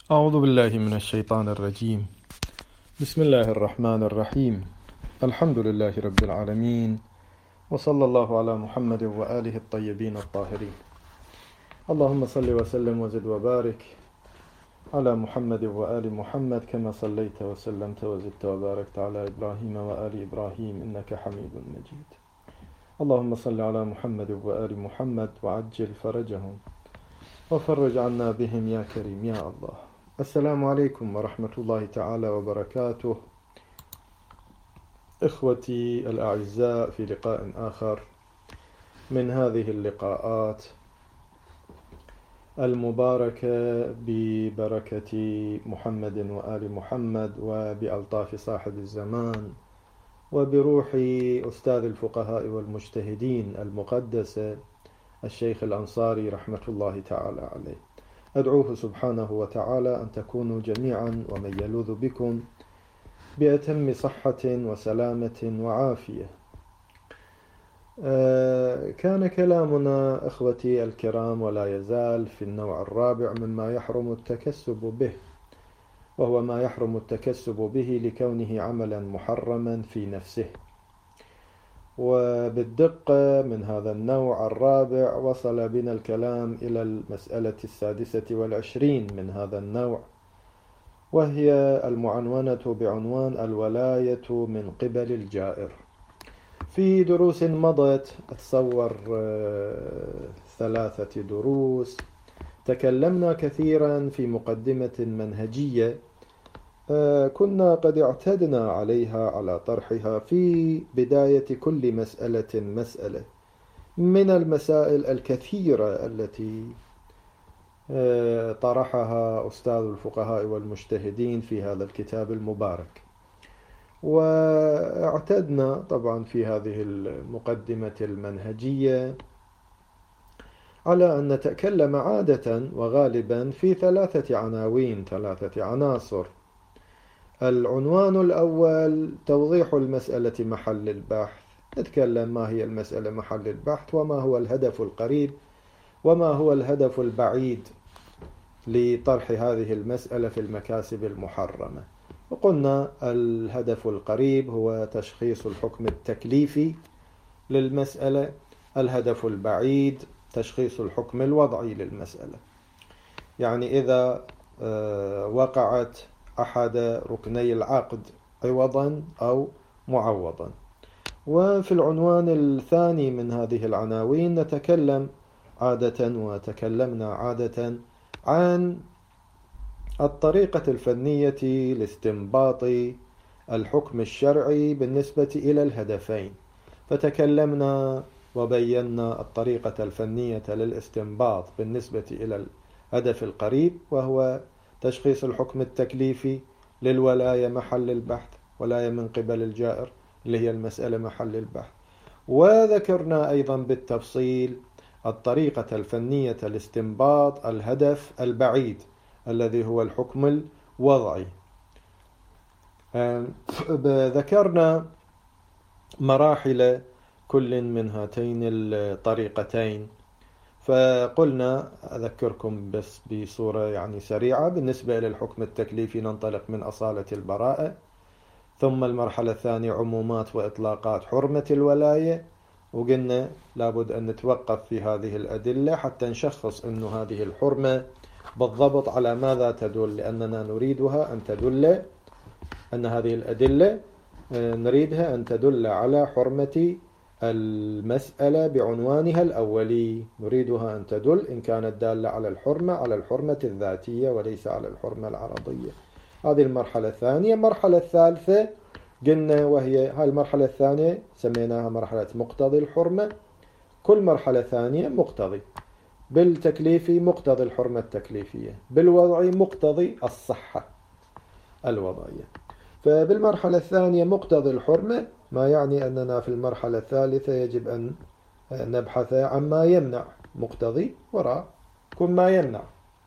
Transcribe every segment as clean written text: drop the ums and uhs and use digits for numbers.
أعوذ بالله من الشيطان الرجيم. بسم الله الرحمن الرحيم. الحمد لله رب العالمين، وصلى الله على محمد وآله الطيبين الطاهرين. اللهم صل وسلم وزد وبارك على محمد وآل محمد كما صليت وسلمت وزدت وباركت على إبراهيم وآل إبراهيم إنك حميد مجيد. اللهم صل على محمد وآل محمد وعجل فرجهم وفرج عنا بهم يا كريم يا الله. السلام عليكم ورحمة الله تعالى وبركاته، إخوتي الأعزاء، في لقاء آخر من هذه اللقاءات المباركة ببركة محمد وآل محمد وبألطاف صاحب الزمان وبروح أستاذ الفقهاء والمجتهدين المقدس الشيخ الأنصاري رحمة الله تعالى عليه. أدعوه سبحانه وتعالى أن تكونوا جميعا ومن يلوذ بكم بأتم صحة وسلامة وعافية. كان كلامنا أخوتي الكرام ولا يزال في النوع الرابع مما يحرم التكسب به، وهو ما يحرم التكسب به لكونه عملا محرما في نفسه. وبالدقة من هذا النوع الرابع وصل بنا الكلام إلى المسألة 26 من هذا النوع، وهي المعنونة بعنوان الولاية من قبل الجائر. في دروس مضت، أتصور 3 دروس، تكلمنا كثيرا في مقدمة منهجية كنا قد اعتدنا عليها على طرحها في بداية كل مسألة من المسائل الكثيرة التي طرحها أستاذ الفقهاء والمجتهدين في هذا الكتاب المبارك. واعتدنا طبعا في هذه المقدمة المنهجية على أن نتكلم عادة وغالبا في 3 عناوين، 3 عناصر. العنوان الأول توضيح المسألة محل البحث، نتكلم ما هي المسألة محل البحث، وما هو الهدف القريب وما هو الهدف البعيد لطرح هذه المسألة في المكاسب المحرمة. وقلنا الهدف القريب هو تشخيص الحكم التكليفي للمسألة، الهدف البعيد تشخيص الحكم الوضعي للمسألة، يعني إذا وقعت أحد ركني العقد عوضا أو معوضا. وفي العنوان الثاني من هذه العناوين نتكلم عادة وتكلمنا عادة عن الطريقة الفنية لاستنباط الحكم الشرعي بالنسبة إلى الهدفين، فتكلمنا وبينا الطريقة الفنية للاستنباط بالنسبة إلى الهدف القريب، وهو تشخيص الحكم التكليفي للولاية محل البحث، ولاية من قبل الجائر اللي هي المسألة محل البحث. وذكرنا أيضا بالتفصيل الطريقة الفنية لاستنباط الهدف البعيد الذي هو الحكم الوضعي. ذكرنا مراحل كل من هاتين الطريقتين، فقلنا أذكركم بس بصورة سريعة. بالنسبة إلى الحكم التكليفي ننطلق من أصالة البراءة، ثم المرحلة الثانية عمومات وإطلاقات حرمة الولاية، وقلنا لابد أن نتوقف في هذه الأدلة حتى نشخص أن هذه الحرمة بالضبط على ماذا تدل، لأننا نريدها أن تدل، أن هذه الأدلة نريدها أن تدل على حرمة المسألة بعنوانها الأولي، نريدها أن تدل إن كانت دالة على الحرمة الذاتية وليس على الحرمة العرضية. هذه المرحلة الثانية. المرحلة الثالثة قلنا، وهي هاي المرحلة الثانية سميناها مرحلة مقتضي الحرمة. كل مرحلة ثانية مقتضي، بالتكليفي مقتضي الحرمة التكليفية، بالوضعي مقتضي الصحة الوضعية. فبالمرحلة الثانية مقتضي الحرمة، ما يعني أننا في المرحلة الثالثة يجب أن نبحث عما يمنع، مقتضي وراء كل ما يمنع.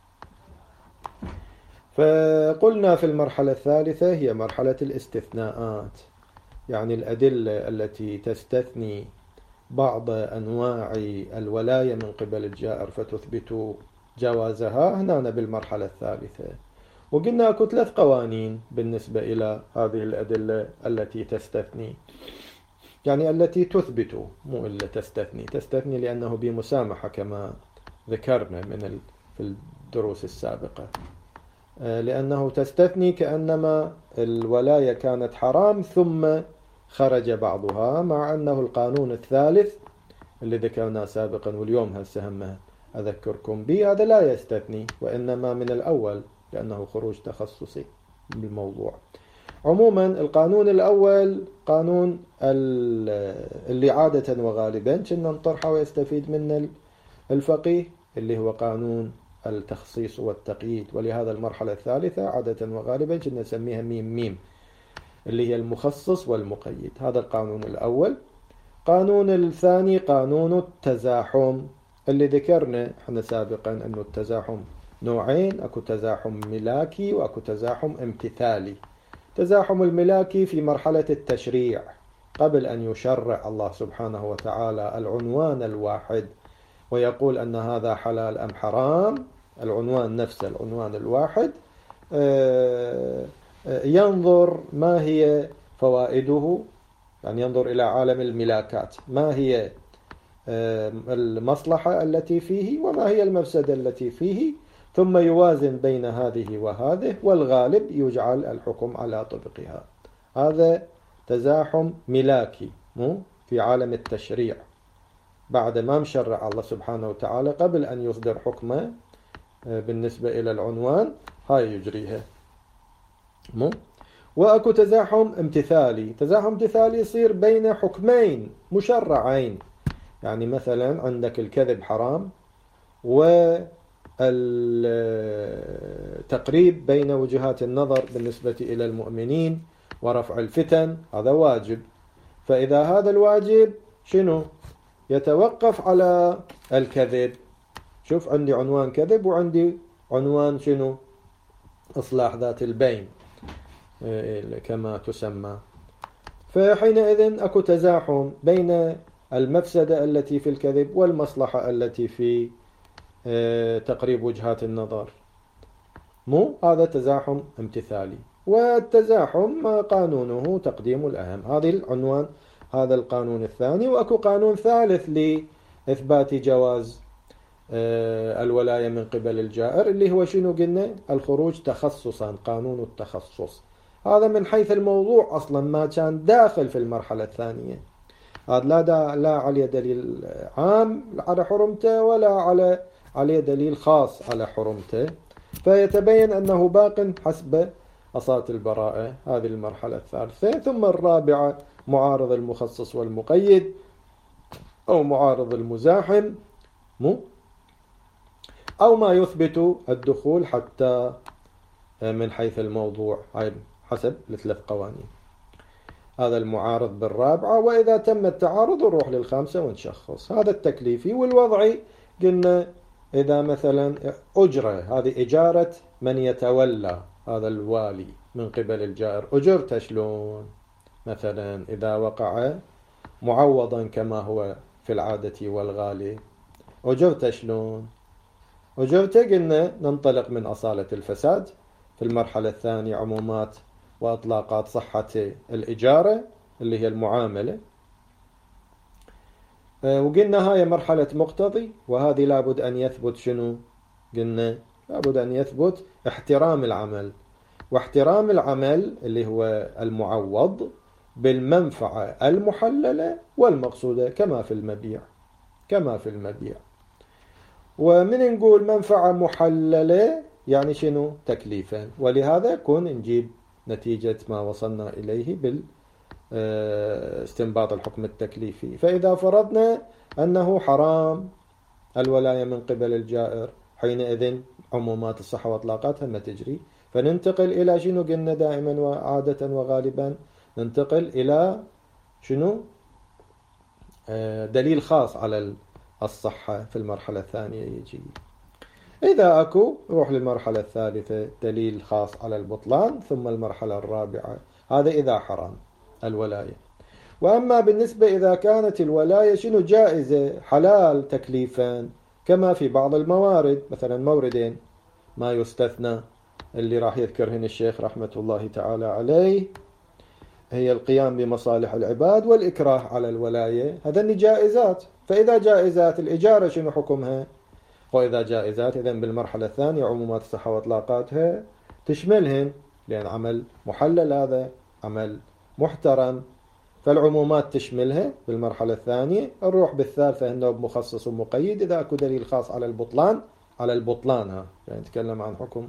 فقلنا في المرحلة الثالثة هي مرحلة الاستثناءات، يعني الأدلة التي تستثني بعض أنواع الولاية من قبل الجائر فتثبت جوازها، هنا بالمرحلة الثالثة. وقلنا أكو 3 قوانين بالنسبة إلى هذه الأدلة التي تستثني، يعني التي تثبت، مو إلا تستثني. تستثني لأنه بمسامحة كما ذكرنا في الدروس السابقة، لأنه تستثني كأنما الولاية كانت حرام ثم خرج بعضها، مع أنه القانون الثالث اللي ذكرناه سابقا واليوم هسه هم أذكركم به هذا لا يستثني، وإنما من الأول لأنه خروج تخصصي بالموضوع. عموما القانون الأول قانون اللي عادة وغالبا كنا نطرحه ويستفيد منه الفقيه، اللي هو قانون التخصيص والتقييد، ولهذا المرحلة الثالثة عادة وغالبا كنا نسميها ميم ميم، اللي هي المخصص والمقيد. هذا القانون الأول. قانون الثاني قانون التزاحم، اللي ذكرنا احنا سابقا أنه التزاحم نوعين، أكو تزاحم ملاكي وأكو تزاحم امتثالي. تزاحم الملاكي في مرحلة التشريع، قبل أن يشرع الله سبحانه وتعالى العنوان الواحد ويقول أن هذا حلال أم حرام، العنوان نفسه العنوان الواحد، ينظر ما هي فوائده، يعني ينظر إلى عالم الملاكات، ما هي المصلحة التي فيه وما هي المفسدة التي فيه، ثم يوازن بين هذه وهذه، والغالب يجعل الحكم على طبقها. هذا تزاحم ملاكي مو في عالم التشريع، بعد ما مشرع الله سبحانه وتعالى قبل أن يصدر حكمه بالنسبة إلى العنوان هاي يجريها مو. وأكو تزاحم امتثالي. تزاحم امتثالي يصير بين حكمين مشرعين، يعني مثلا عندك الكذب حرام والتقريب بين وجهات النظر بالنسبة إلى المؤمنين ورفع الفتن، هذا واجب. فإذا هذا الواجب شنو يتوقف على الكذب، شوف عندي عنوان كذب وعندي عنوان شنو إصلاح ذات البين كما تسمى. فحينئذ أكو تزاحم بين المفسدة التي في الكذب والمصلحة التي في تقريب وجهات النظر، مو هذا تزاحم امتثالي. والتزاحم قانونه تقديم الأهم، هذه العنوان، هذا القانون الثاني. وأكو قانون ثالث لإثبات جواز الولاية من قبل الجائر، اللي هو شنو قلنا الخروج تخصصا، قانون التخصص. هذا من حيث الموضوع أصلا ما كان داخل في المرحلة الثانية، هذا لا عليه دليل عام على حرمته ولا عليه دليل خاص على حرمته، فيتبين أنه باق حسب أصالة البراءة. هذه المرحلة الثالثة. ثم الرابعة معارض المخصص والمقيد أو معارض المزاحم مو، أو ما يثبت الدخول حتى من حيث الموضوع، هاي حسب ال3 قوانين. هذا المعارض بالرابعة. وإذا تم التعارض نروح للخامسة ونشخص. هذا التكليفي. والوضعي قلنا إذا مثلا أجرة، هذه إجارة من يتولى، هذا الوالي من قبل الجائر، أجرت شلون؟ مثلا إذا وقع معوضا كما هو في العادة والغالي، أجرت شلون؟ أجرت قلنا ننطلق من أصالة الفساد في المرحلة الثانية، عمومات وأطلاقات صحة الإجارة اللي هي المعاملة. وقلنا هاي مرحلة مقتضي، وهذه لابد أن يثبت شنو؟ قلنا لابد أن يثبت احترام العمل، واحترام العمل اللي هو المعوض بالمنفعة المحللة والمقصودة كما في المبيع. ومن نقول منفعة محللة يعني شنو؟ تكليفا. ولهذا كون نجيب نتيجة ما وصلنا إليه باستنباط الحكم التكليفي. فإذا فرضنا أنه حرام الولاية من قبل الجائر، حينئذ عمومات الصحة وإطلاقاتها ما تجري، فننتقل إلى شنو؟ قلنا دائما وعادة وغالبا ننتقل إلى شنو؟ دليل خاص على الصحة في المرحلة الثانية يجي. إذا أكو نروح للمرحلة الثالثة، دليل خاص على البطلان، ثم المرحلة الرابعة. هذا إذا حرام الولاية. وأما بالنسبة إذا كانت الولاية شنو؟ جائزة، حلال تكليفا، كما في بعض الموارد، مثلا موردين ما يستثنى اللي راح يذكرهن الشيخ رحمة الله تعالى عليه هي القيام بمصالح العباد والإكراه على الولاية. هذني جائزات. فإذا جائزات الإجارة شنو حكمها؟ وإذا جائزات إذن بالمرحلة الثانية عمومات الصحة وإطلاقاتها تشملهن، لأن عمل محلل، هذا عمل محترم، فالعمومات تشملها بالمرحلة الثانية. نروح بالثالثة أنه بمخصص ومقيد إذا أكو دليل خاص على البطلان. على البطلان يعني نتكلم عن حكم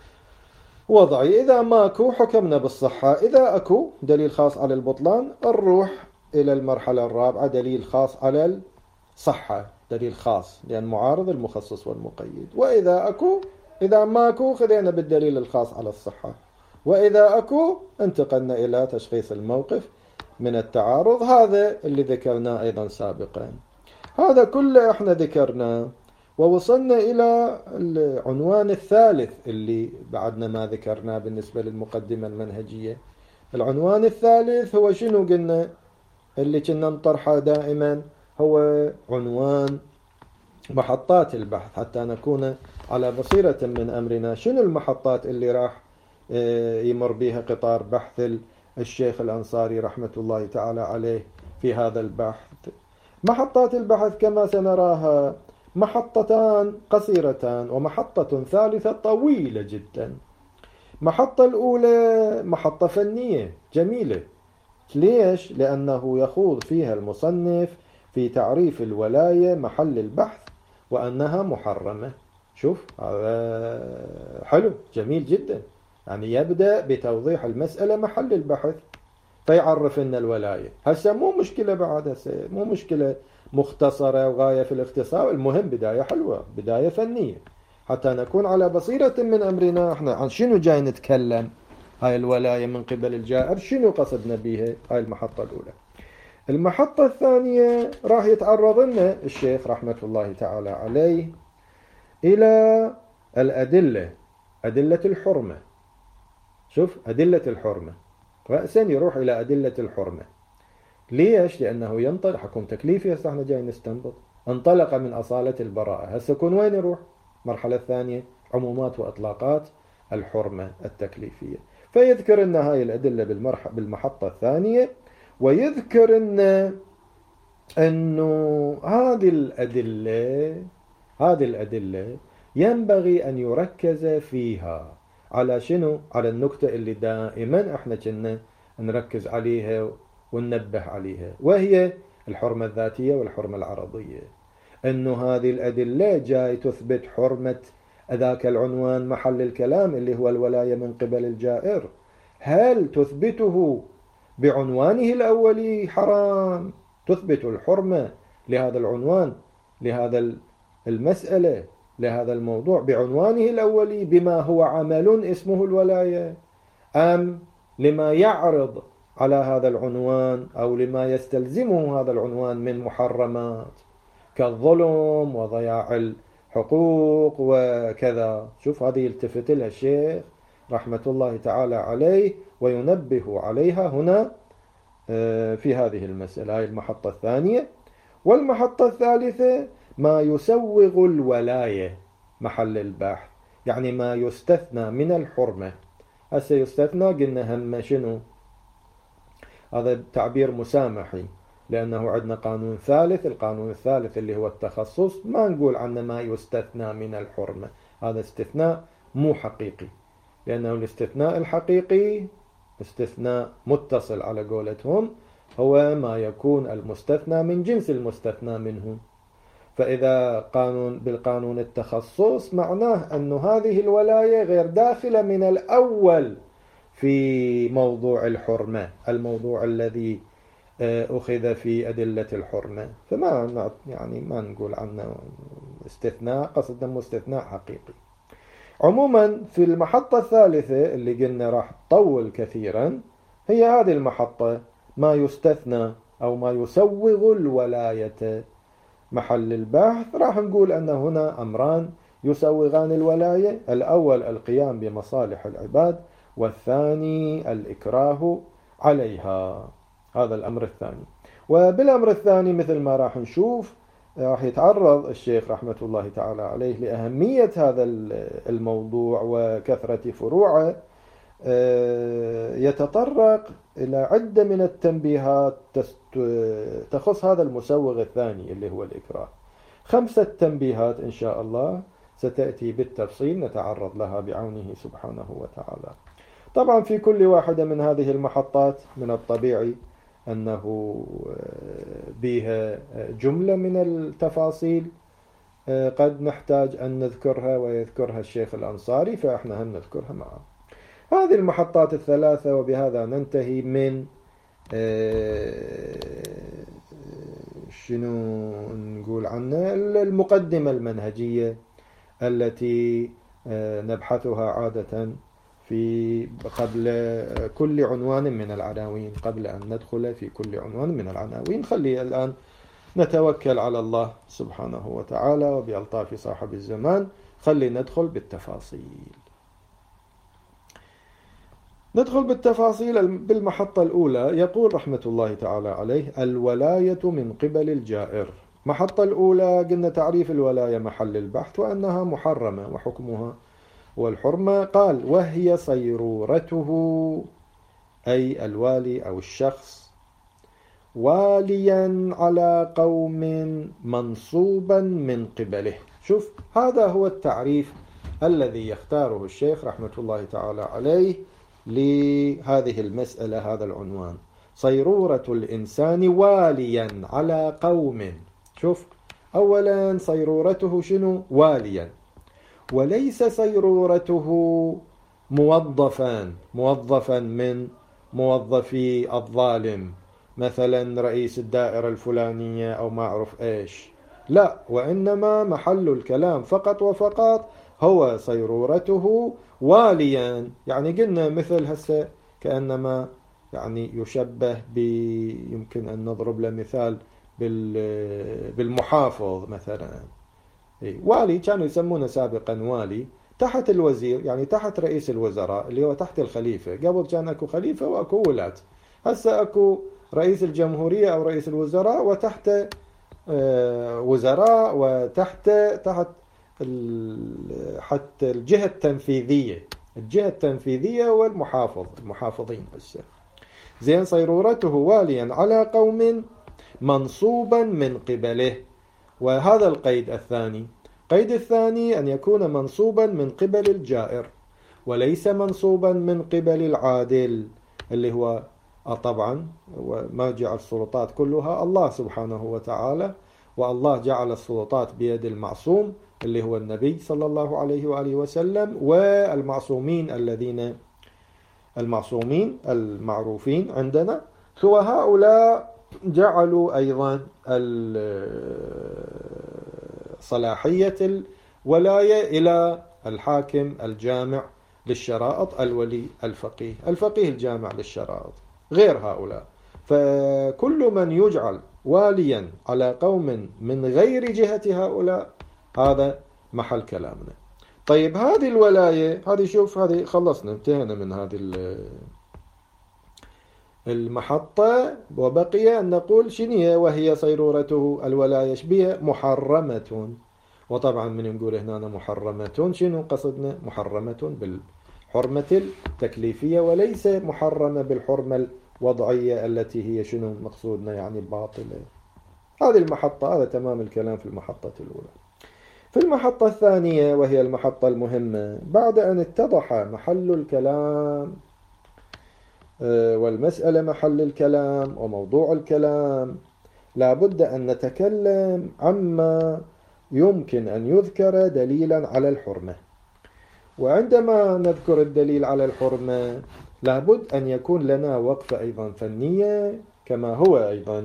وضعي. إذا ماكو حكمنا بالصحة. إذا أكو دليل خاص على البطلان نروح إلى المرحلة الرابعة، دليل خاص على الصحة، دليل خاص، لأن معارض المخصص والمقيد. وإذا أكو، إذا ماكو خذينا بالدليل الخاص على الصحة. وإذا أكو انتقلنا إلى تشخيص الموقف من التعارض. هذا اللي ذكرناه أيضا سابقا. هذا كله احنا ذكرناه ووصلنا إلى العنوان الثالث اللي بعدنا ما ذكرناه بالنسبة للمقدمة المنهجية. العنوان الثالث هو شنو قلنا؟ اللي كنا نطرحه دائما هو عنوان محطات البحث، حتى نكون على بصيرة من أمرنا. شنو المحطات اللي راح يمر بها قطار بحث الشيخ الأنصاري رحمة الله تعالى عليه في هذا البحث؟ محطات البحث كما سنراها محطتان قصيرتان ومحطة ثالثة طويلة جدا. محطة الأولى محطة فنية جميلة. ليش؟ لأنه يخوض فيها المصنف في تعريف الولاية محل البحث وأنها محرمة. شوف هذا حلو جميل جدا. يعني يبدأ بتوضيح المسألة محل البحث فيعرف لنا الولاية. هسه مو مشكلة بعد، هسه مو مشكلة مختصرة وغاية في الاختصار. المهم بداية حلوة، بداية فنية، حتى نكون على بصيرة من أمرنا. احنا عن شنو جاي نتكلم؟ هاي الولاية من قبل الجائر شنو قصدنا بها؟ هاي المحطة الأولى. المحطة الثانية راح يتعرض لنا الشيخ رحمة الله تعالى عليه إلى الأدلة، أدلة الحرمة. شوف أدلة الحرمة، رأسا يروح إلى أدلة الحرمة. ليش؟ لأنه ينطلق حكم تكليفي. هسه احنا جاي نستنبط. انطلق من أصالة البراءة، هسه يكون وين يروح؟ المرحلة الثانية عمومات وإطلاقات الحرمة التكليفية. فيذكر لنا هاي الأدلة بالمحطة الثانية، ويذكر لنا أنه هذه الأدلة ينبغي أن يركز فيها على شنو؟ على النكتة اللي دائما احنا كنا نركز عليها وننبه عليها، وهي الحرمة الذاتية والحرمة العرضية. أنه هذه الأدلة جاي تثبت حرمة ذاك العنوان محل الكلام اللي هو الولاية من قبل الجائر. هل تثبته بعنوانه الأولي حرام؟ تثبت الحرمة لهذا العنوان، لهذا المسألة، لهذا الموضوع بعنوانه الأولي بما هو عمل اسمه الولاية، أم لما يعرض على هذا العنوان أو لما يستلزمه هذا العنوان من محرمات كالظلم وضياع الحقوق وكذا؟ شوف هذه يلتفت لها الشيخ رحمة الله تعالى عليه وينبه عليها هنا في هذه المسألة. هذه المحطة الثانية. والمحطة الثالثة ما يسوغ الولاية محل البحث، يعني ما يستثنى من الحرمة. هسه يستثنى قلنا هم شنو؟ هذا تعبير مسامحي، لأنه عندنا قانون ثالث. القانون الثالث اللي هو التخصص ما نقول عنه ما يستثنى من الحرمة. هذا استثناء مو حقيقي، لأنه الاستثناء الحقيقي استثناء متصل على قولتهم، هو ما يكون المستثنى من جنس المستثنى منه. فإذا بالقانون التخصص معناه أن هذه الولاية غير داخلة من الأول في موضوع الحرمة، الموضوع الذي أخذ في أدلة الحرمة. فما يعني ما نقول عنه استثناء، قصدنا مستثناء حقيقي. عموما في المحطة الثالثة اللي قلنا راح تطول كثيرا، هي هذه المحطة ما يستثنى أو ما يسوغ الولاية محل البحث. راح نقول أن هنا أمران يسوغان الولاية: الأول القيام بمصالح العباد، والثاني الإكراه عليها. هذا الأمر الثاني. وبالأمر الثاني مثل ما راح نشوف راح يتعرض الشيخ رحمة الله تعالى عليه لأهمية هذا الموضوع وكثرة فروعه، يتطرق إلى عدة من التنبيهات تخص هذا المسوغ الثاني اللي هو الإكراه. 5 تنبيهات إن شاء الله ستأتي بالتفصيل نتعرض لها بعونه سبحانه وتعالى. طبعا في كل واحدة من هذه المحطات من الطبيعي أنه بها جملة من التفاصيل قد نحتاج أن نذكرها ويذكرها الشيخ الأنصاري، فإحنا هم نذكرها معه. هذه المحطات الثلاثة، وبهذا ننتهي من شنو نقول عنها المقدمة المنهجية التي نبحثها عادة في قبل كل عنوان من العناوين. قبل أن ندخل في كل عنوان من العناوين خلي الآن نتوكل على الله سبحانه وتعالى وبألطاف صاحب الزمان خلي ندخل بالتفاصيل. ندخل بالتفاصيل بالمحطة الأولى. يقول رحمة الله تعالى عليه: الولاية من قبل الجائر. محطة الأولى قلنا تعريف الولاية محل البحث وأنها محرمة وحكمها والحرمة. قال: وهي صيرورته، أي الوالي أو الشخص، واليا على قوم منصوبا من قبله. شوف، هذا هو التعريف الذي يختاره الشيخ رحمة الله تعالى عليه لهذه المسألة، هذا العنوان: صيرورة الإنسان واليا على قوم. شوف، أولا صيرورته شنو؟ واليا، وليس صيرورته موظفا من موظفي الظالم، مثلا رئيس الدائرة الفلانية أو ما أعرف إيش، لا، وإنما محل الكلام فقط وفقط هو صيرورته واليا. يعني قلنا مثل هسه كأنما يعني يشبه يمكن أن نضرب له مثال بالمحافظ مثلا. والي كانوا يسمونه سابقا والي تحت الوزير، يعني تحت رئيس الوزراء اللي هو تحت الخليفة. قبل كان اكو خليفة واكو ولاة، هسه اكو رئيس الجمهورية او رئيس الوزراء وتحت وزراء وتحت حتى الجهة التنفيذية والمحافظين هسه. زين، صيرورته واليا على قوم منصوبا من قبله. وهذا القيد الثاني. قيد الثاني أن يكون منصوبا من قبل الجائر وليس منصوبا من قبل العادل، اللي هو طبعا وما جعل السلطات كلها الله سبحانه وتعالى، والله جعل السلطات بيد المعصوم اللي هو النبي صلى الله عليه وآله وسلم، والمعصومين المعصومين المعروفين عندنا، وهؤلاء جعلوا أيضا صلاحية الولاية إلى الحاكم الجامع للشرائط، الولي الفقيه الجامع للشرائط، غير هؤلاء. فكل من يجعل واليا على قوم من غير جهة هؤلاء هذا محل كلامنا. طيب، هذه الولاية هذه، شوف، هذه خلصنا انتهينا من هذه المحطة، وبقي أن نقول شنية وهي صيرورته الولاية بها محرمة. وطبعا من نقول هنا محرمة شنو قصدنا؟ محرمة بالحرمة التكليفية وليس محرمة بالحرمة الوضعية التي هي شنو مقصودنا، يعني باطلة. هذه المحطة، هذا تمام الكلام في المحطة الأولى. في المحطة الثانية وهي المحطة المهمة، بعد أن اتضح محل الكلام والمسألة محل الكلام وموضوع الكلام، لابد أن نتكلم عما يمكن أن يذكر دليلا على الحرمة. وعندما نذكر الدليل على الحرمة لابد أن يكون لنا وقفة أيضا فنية، كما هو أيضا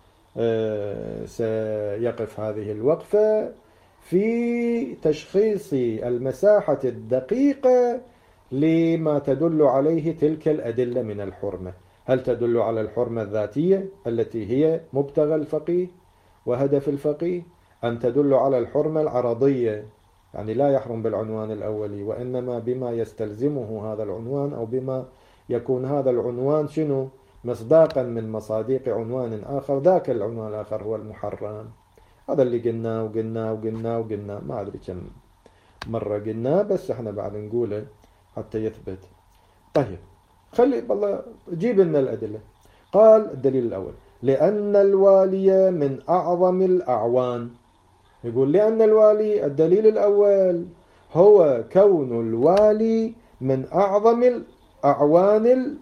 سيقف هذه الوقفة في تشخيص المساحة الدقيقة لما تدل عليه تلك الأدلة من الحرمة. هل تدل على الحرمة الذاتية التي هي مبتغى الفقيه وهدف الفقيه، أم تدل على الحرمة العرضية، يعني لا يحرم بالعنوان الأولي وإنما بما يستلزمه هذا العنوان، أو بما يكون هذا العنوان شنو مصداقا من مصاديق عنوان آخر، ذاك العنوان الآخر هو المحرم. هذا اللي قلناه وقلناه وقلناه وقلناه، ما أدري كم مرة قلناه، بس احنا بعد نقوله حتى يثبت. طيب خلي والله جيب لنا الأدلة. قال الدليل الأول: لأن الوالي من أعظم الأعوان. يقول لأن الوالي، الدليل الأول هو كون الوالي من أعظم الأعوان،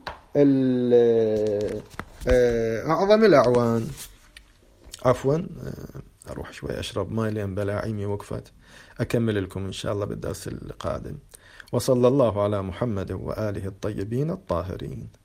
أعظم الأعوان. عفوا، أروح شوي أشرب ماء لأن بلاعيمي وقفت. أكمل لكم إن شاء الله بالدرس القادم. وصلى الله على محمد وآله الطيبين الطاهرين.